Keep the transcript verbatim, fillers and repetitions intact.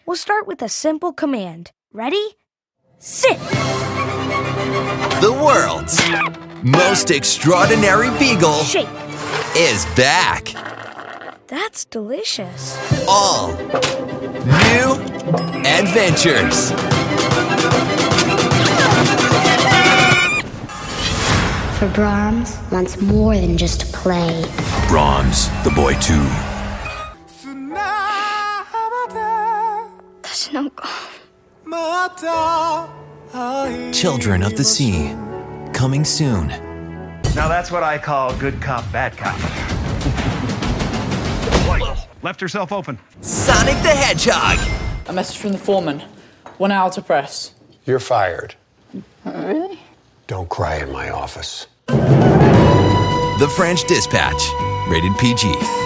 We'll start with a simple command. Ready? Sit! The world's most extraordinary beagle Shake! is back. That's delicious. All new adventures. For Brahms wants more than just play. Brahms, the boy too. That's no go. Children of the Sea, coming soon. Now that's what I call good cop, bad cop. Left herself open. Sonic the Hedgehog. A message from the foreman. One hour to press. You're fired. Really? Don't cry in my office. The French Dispatch, rated P G.